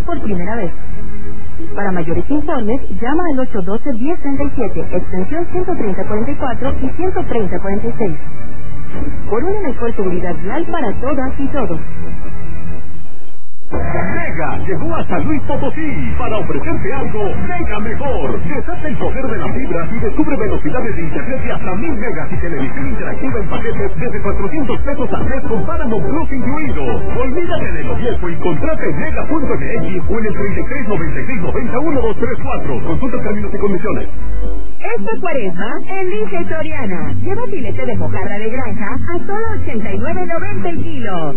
por primera vez. Para mayores informes, llama al 812-1037, extensión 13044 y 13046. Por una mejor seguridad vial para todas y todos. Mega llegó a San Luis Potosí para ofrecerte algo mega mejor. Desata el poder de las fibras y descubre velocidades de internet de hasta 1000 megas y televisión interactiva en paquetes desde 400 pesos al mes con Paramount Plus incluido. Olvídate de lo viejo y contrata en mega.mx o en el 3696901234. Consulta términos y condiciones. Esta cuaresma, elige Soriana. Lleva filete de mojarra de granja a solo $89.90 el kilo.